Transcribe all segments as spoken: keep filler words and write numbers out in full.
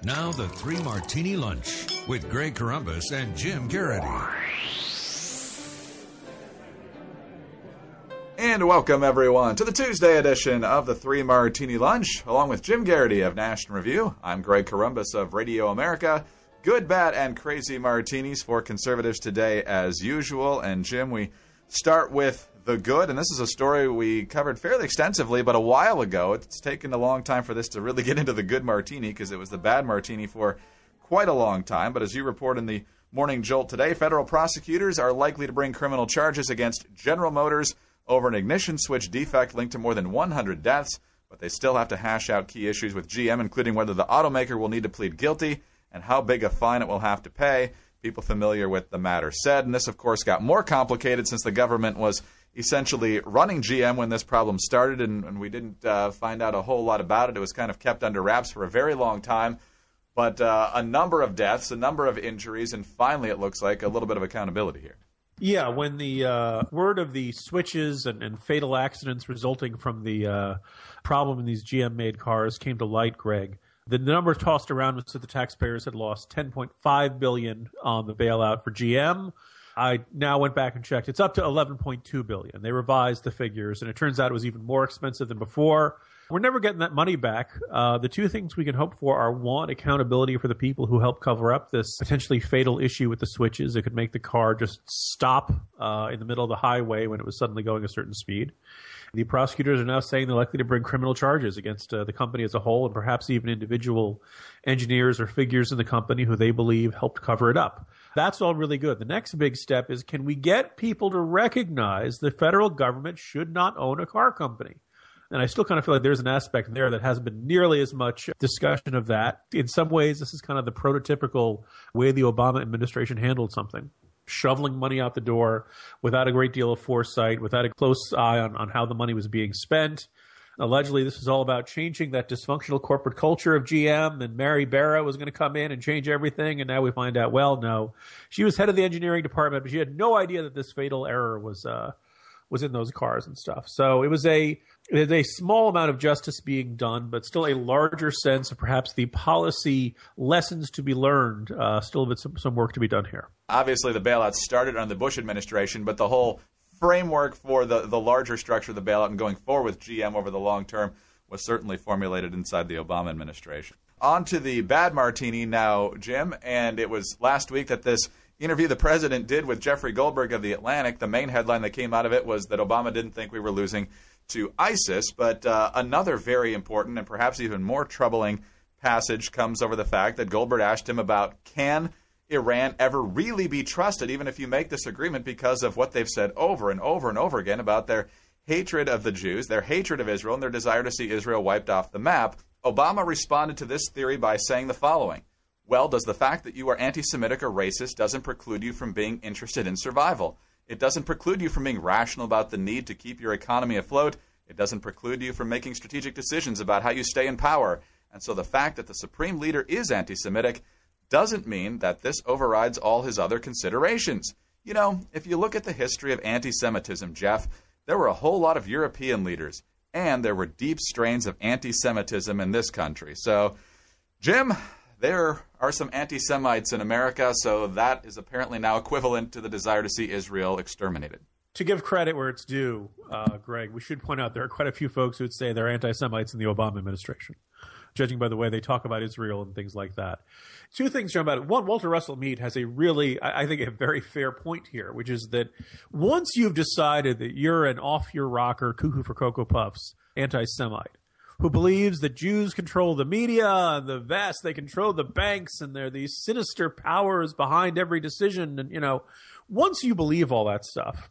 Now the Three Martini Lunch with Greg Corombos and Jim Garrity. And welcome, everyone, to the Tuesday edition of the Three Martini Lunch. Along with Jim Garrity of National Review, I'm Greg Corombos of Radio America. Good, bad, and crazy martinis for conservatives today, as usual. And, Jim, we start with the good, and this is a story we covered fairly extensively, but a while ago. It's taken a long time for this to really get into the good martini because it was the bad martini for quite a long time. But as you report in the Morning Jolt today, federal prosecutors are likely to bring criminal charges against General Motors over an ignition switch defect linked to more than one hundred deaths, but they still have to hash out key issues with G M, including whether the automaker will need to plead guilty and how big a fine it will have to pay. People familiar with the matter said, and this, of course, got more complicated since the government was essentially running G M when this problem started, and, and we didn't uh, find out a whole lot about it. It was kind of kept under wraps for a very long time, but uh, a number of deaths, a number of injuries, and finally it looks like a little bit of accountability here. Yeah, when the uh, word of the switches and, and fatal accidents resulting from the uh, problem in these G M-made cars came to light, Greg, the number tossed around was that the taxpayers had lost ten point five billion dollars on the bailout for G M. I now went back and checked. It's up to eleven point two billion dollars. They revised the figures, and it turns out it was even more expensive than before. We're never getting that money back. Uh, the two things we can hope for are, one, accountability for the people who helped cover up this potentially fatal issue with the switches. It could make the car just stop uh, in the middle of the highway when it was suddenly going a certain speed. The prosecutors are now saying they're likely to bring criminal charges against uh, the company as a whole and perhaps even individual engineers or figures in the company who they believe helped cover it up. That's all really good. The next big step is, can we get people to recognize the federal government should not own a car company? And I still kind of feel like there's an aspect there that hasn't been nearly as much discussion of that. In some ways, this is kind of the prototypical way the Obama administration handled something. Shoveling money out the door without a great deal of foresight, without a close eye on, on how the money was being spent. Allegedly, this was all about changing that dysfunctional corporate culture of G M, and Mary Barra was going to come in and change everything, and now we find out, well, no. She was head of the engineering department, but she had no idea that this fatal error was uh, was in those cars and stuff. So it was a it was a small amount of justice being done, but still a larger sense of perhaps the policy lessons to be learned. Uh, still a bit some, some work to be done here. Obviously, the bailout started under the Bush administration, but the whole framework for the, the larger structure of the bailout and going forward with G M over the long term was certainly formulated inside the Obama administration. On to the bad martini now, Jim, and it was last week that this interview the president did with Jeffrey Goldberg of The Atlantic, the main headline that came out of it was that Obama didn't think we were losing to ISIS, but uh, another very important and perhaps even more troubling passage comes over the fact that Goldberg asked him about, can Iran ever really be trusted, even if you make this agreement, because of what they've said over and over and over again about their hatred of the Jews, their hatred of Israel, and their desire to see Israel wiped off the map. Obama responded to this theory by saying the following: well, does the fact that you are anti-Semitic or racist doesn't preclude you from being interested in survival? It doesn't preclude you from being rational about the need to keep your economy afloat. It doesn't preclude you from making strategic decisions about how you stay in power. And so the fact that the supreme leader is anti-Semitic doesn't mean that this overrides all his other considerations. You know, if you look at the history of anti-Semitism, Jeff, there were a whole lot of European leaders, and there were deep strains of anti-Semitism in this country. So, Jim, there are some anti-Semites in America, so that is apparently now equivalent to the desire to see Israel exterminated. To give credit where it's due, uh, Greg, we should point out there are quite a few folks who would say they're anti-Semites in the Obama administration, judging by the way they talk about Israel and things like that. Two things, John, about it. One, Walter Russell Mead has a really, I think, a very fair point here, which is that once you've decided that you're an off-your-rocker, cuckoo for Cocoa Puffs anti-Semite, who believes that Jews control the media and the vast, they control the banks, and they're these sinister powers behind every decision. And, you know, once you believe all that stuff,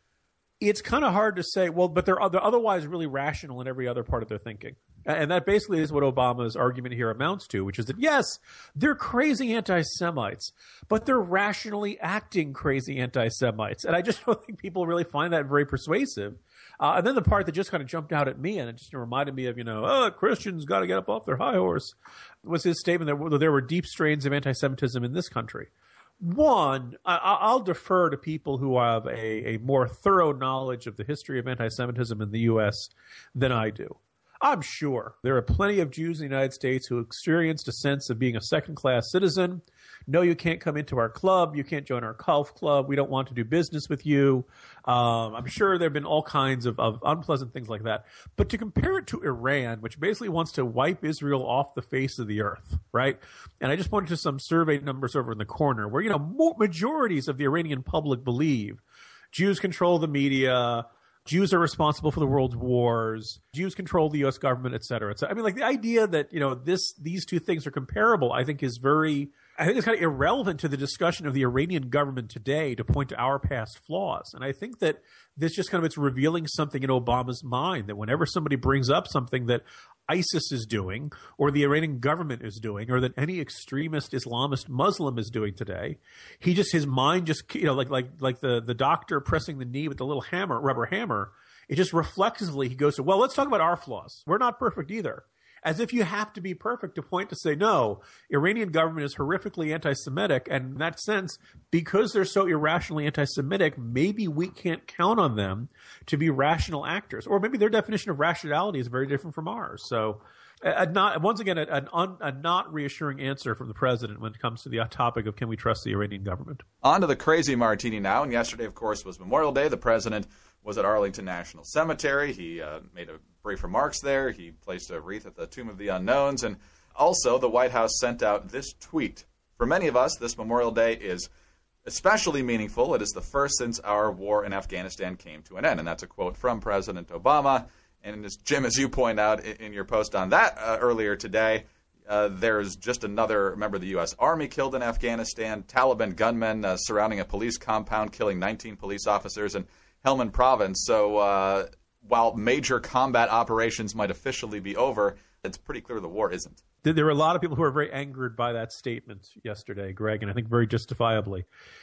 it's kind of hard to say, well, but they're, they're otherwise really rational in every other part of their thinking. And that basically is what Obama's argument here amounts to, which is that, yes, they're crazy anti-Semites, but they're rationally acting crazy anti-Semites. And I just don't think people really find that very persuasive. Uh, and then the part that just kind of jumped out at me, and it just reminded me of, you know, oh, Christians got to get up off their high horse, was his statement that there were deep strains of anti-Semitism in this country. One, I, I'll defer to people who have a, a more thorough knowledge of the history of anti-Semitism in the U S than I do. I'm sure there are plenty of Jews in the United States who experienced a sense of being a second-class citizen. No, you can't come into our club. You can't join our golf club. We don't want to do business with you. Um, I'm sure there have been all kinds of, of unpleasant things like that. But to compare it to Iran, which basically wants to wipe Israel off the face of the earth, right? And I just pointed to some survey numbers over in the corner where, you know, more, majorities of the Iranian public believe Jews control the media, Jews are responsible for the world's wars, Jews control the U S government, et cetera, et cetera. I mean, like the idea that, you know, this these two things are comparable, I think is very, I think it's kind of irrelevant to the discussion of the Iranian government today to point to our past flaws. And I think that this just kind of, it's revealing something in Obama's mind, that whenever somebody brings up something that ISIS is doing or the Iranian government is doing or that any extremist Islamist Muslim is doing today, he just, his mind just, you know, like like like the, the doctor pressing the knee with the little hammer, rubber hammer, it just reflexively he goes to, well, let's talk about our flaws. We're not perfect either. As if you have to be perfect to point to say, no, Iranian government is horrifically anti-Semitic. And in that sense, because they're so irrationally anti-Semitic, maybe we can't count on them to be rational actors. Or maybe their definition of rationality is very different from ours. So a not, once again, a, an un, a not reassuring answer from the president when it comes to the topic of can we trust the Iranian government. On to the crazy martini now. And yesterday, of course, was Memorial Day. The president was at Arlington National Cemetery. He uh, made a brief remarks there. He placed a wreath at the Tomb of the Unknowns. And also, the White House sent out this tweet. For many of us, this Memorial Day is especially meaningful. It is the first since our war in Afghanistan came to an end. And that's a quote from President Obama. And as Jim, as you point out in your post on that uh, earlier today, uh, there's just another member of the U S Army killed in Afghanistan, Taliban gunmen uh, surrounding a police compound, killing nineteen police officers in Helmand province. So uh, while major combat operations might officially be over, it's pretty clear the war isn't. There were a lot of people who were very angered by that statement yesterday, Greg, and I think very justifiably.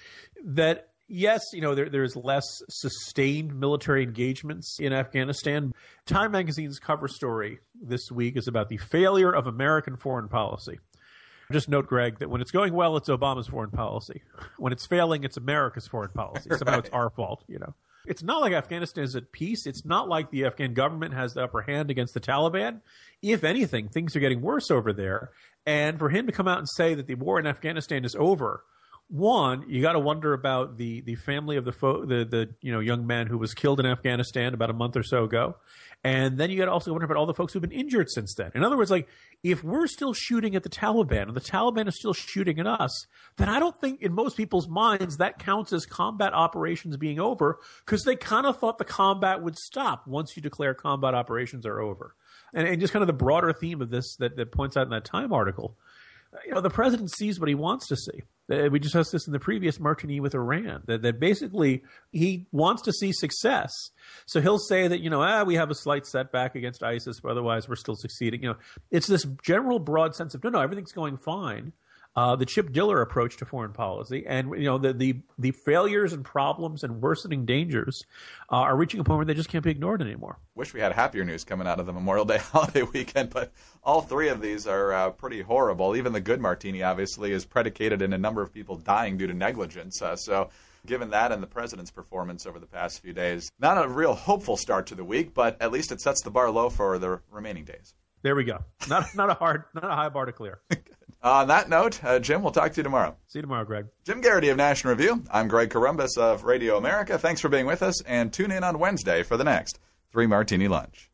That, yes, you know, there, there's less sustained military engagements in Afghanistan. Time magazine's cover story this week is about the failure of American foreign policy. Just note, Greg, that when it's going well, it's Obama's foreign policy. When it's failing, it's America's foreign policy. Somehow right. It's our fault, you know. It's not like Afghanistan is at peace. It's not like the Afghan government has the upper hand against the Taliban. If anything, things are getting worse over there. And for him to come out and say that the war in Afghanistan is over, one, you got to wonder about the the family of the fo- the the you know young man who was killed in Afghanistan about a month or so ago, and then you got to also wonder about all the folks who've been injured since then. In other words, like if we're still shooting at the Taliban and the Taliban is still shooting at us, then I don't think in most people's minds that counts as combat operations being over, because they kind of thought the combat would stop once you declare combat operations are over. And, and just kind of the broader theme of this that, that points out in that Time article. You know, the president sees what he wants to see. We discussed this in the previous martini with Iran, that, that basically he wants to see success. So he'll say that, you know, ah, we have a slight setback against ISIS, but otherwise we're still succeeding. You know, it's this general broad sense of, no, no, everything's going fine. Uh, the Chip Diller approach to foreign policy, and you know the the, the failures and problems and worsening dangers uh, are reaching a point where they just can't be ignored anymore. Wish we had happier news coming out of the Memorial Day holiday weekend, but all three of these are uh, pretty horrible. Even the good martini, obviously, is predicated in a number of people dying due to negligence. Uh, so given that and the president's performance over the past few days, not a real hopeful start to the week, but at least it sets the bar low for the remaining days. There we go. Not not a hard, not a high bar to clear. On that note, uh, Jim, we'll talk to you tomorrow. See you tomorrow, Greg. Jim Garrity of National Review. I'm Greg Corombos of Radio America. Thanks for being with us, and tune in on Wednesday for the next Three Martini Lunch.